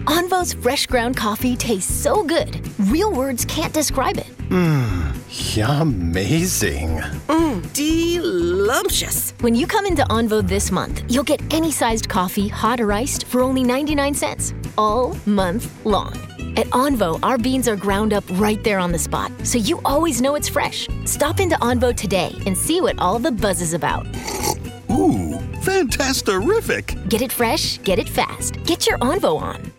Anvo's fresh ground coffee tastes so good, real words can't describe it. Yumazing. Delumptious. When you come into Anvo this month, you'll get any sized coffee, hot or iced, for only 99 cents, all month long. At Anvo, our beans are ground up right there on the spot, so you always know it's fresh. Stop into Anvo today and see what all the buzz is about. Ooh, fantastic-rific. Get it fresh, get it fast. Get your Anvo on.